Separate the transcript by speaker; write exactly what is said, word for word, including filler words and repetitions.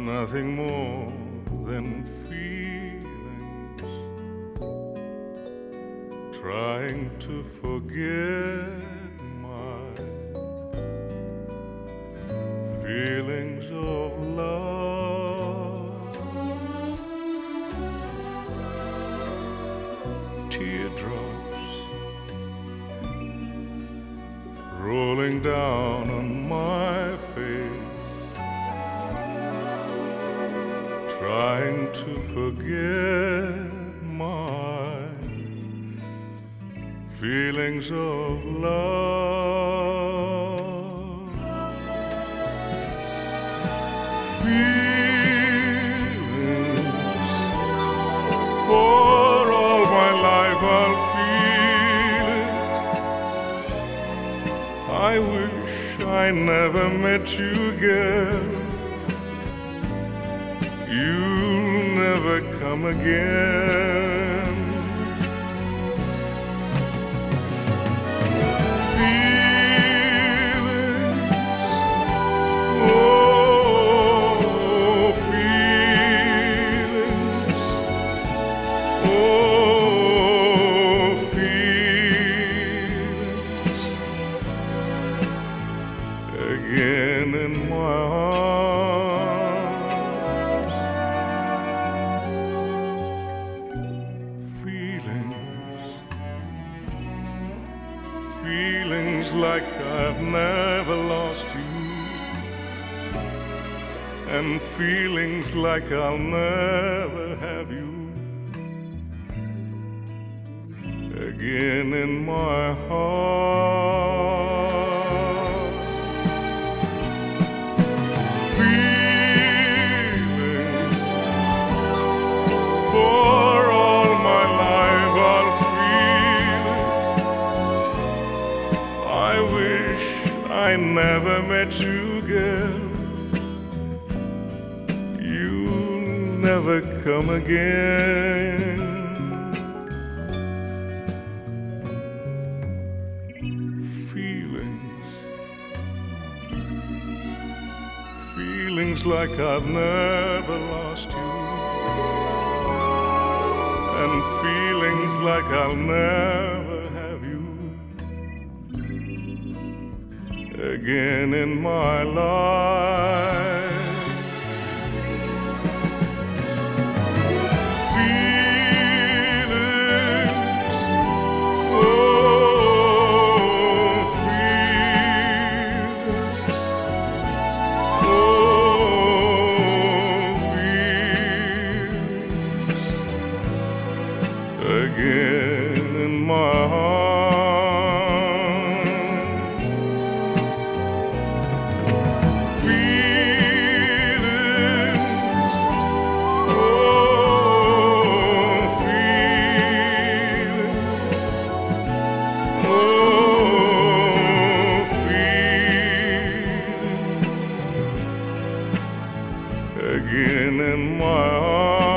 Speaker 1: nothing more than feelings, trying to forget my feelings of love. Teardrops rolling down on my face, trying to forget my feelings of love. Feelings, for all my life I'll feel it. I wish I never met you, girl. You'll never come again. Feelings, oh, feelings, oh, feelings, again in my heart. Feelings like I've never lost you, and feelings like I'll never have you again in my heart. Feelings, for all my life I'll feel it. I wish I never met you, girl. You'll never come again. Feelings, feelings like I've never lost you, and feelings like I'll never have you again in my life. Feelings, oh, feelings, oh, feelings, again in my heart. Feelings, oh, feelings, oh, feelings, again in my heart.